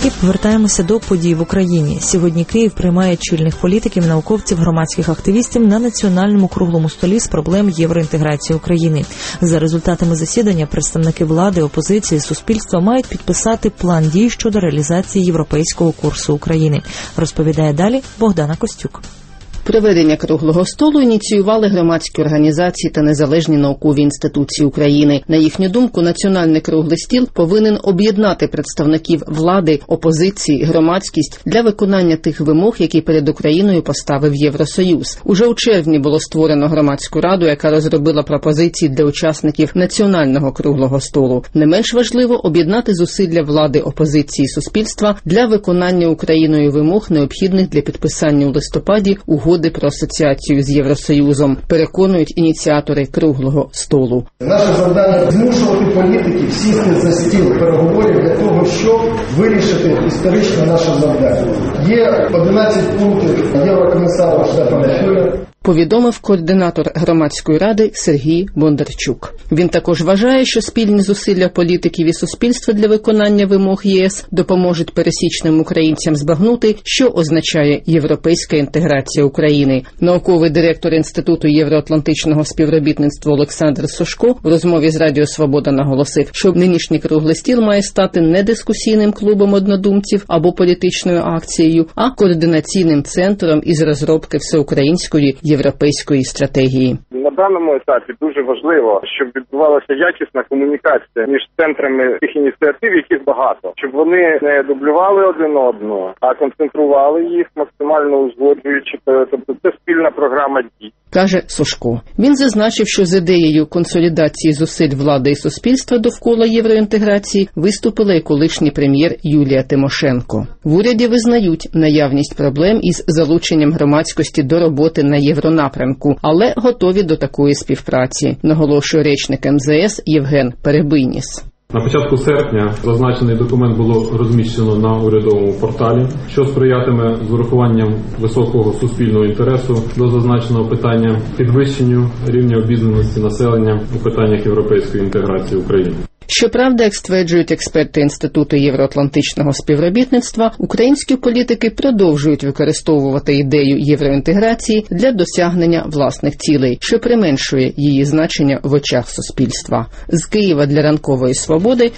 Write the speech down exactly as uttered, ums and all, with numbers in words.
І повертаємося до подій в Україні. Сьогодні Київ приймає чільних політиків, науковців, громадських активістів на національному круглому столі з проблем євроінтеграції України. За результатами засідання представники влади, опозиції, суспільства мають підписати план дій щодо реалізації європейського курсу України. Розповідає далі Богдана Костюк. Проведення круглого столу ініціювали громадські організації та незалежні наукові інституції України. На їхню думку, національний круглий стіл повинен об'єднати представників влади, опозиції, громадськість для виконання тих вимог, які перед Україною поставив Євросоюз. Уже у червні було створено громадську раду, яка розробила пропозиції для учасників національного круглого столу. Не менш важливо об'єднати зусилля влади, опозиції і суспільства для виконання Україною вимог, необхідних для підписання у листопаді угоди про асоціацію з Євросоюзом, переконують ініціатори круглого столу. Наше завдання – змушувати політиків сісти за стіл переговорів для того, щоб вирішити історичне наше завдання. Є одинадцять пунктів єврокомісара Штефана Фюле, повідомив координатор громадської ради Сергій Бондарчук. Він також вважає, що спільні зусилля політиків і суспільства для виконання вимог ЄС допоможуть пересічним українцям збагнути, що означає європейська інтеграція України. Науковий директор Інституту євроатлантичного співробітництва Олександр Сушко в розмові з Радіо Свобода наголосив, що нинішній круглий стіл має стати не дискусійним клубом однодумців або політичною акцією, а координаційним центром із розробки всеукраїнської європейської стратегії. На даному етапі дуже важливо, щоб відбувалася якісна комунікація між центрами тих ініціатив, яких багато, щоб вони не дублювали один одного, а концентрували їх, максимально узгоджуючи. Тобто це спільна програма дій. Каже Сушко. Він зазначив, що з ідеєю консолідації зусиль влади і суспільства довкола євроінтеграції виступила і колишній прем'єр Юлія Тимошенко. В уряді визнають наявність проблем із залученням громадськості до роботи на євронапрямку, але готові до такої співпраці, наголошує речник ем зе ес Євген Перебийніс. На початку серпня зазначений документ було розміщено на урядовому порталі, що сприятиме з урахуванням високого суспільного інтересу до зазначеного питання підвищенню рівня обізнаності населення у питаннях європейської інтеграції України. Щоправда, як стверджують експерти Інституту євроатлантичного співробітництва, українські політики продовжують використовувати ідею євроінтеграції для досягнення власних цілей, що применшує її значення в очах суспільства. З Києва для Ранкової Свободи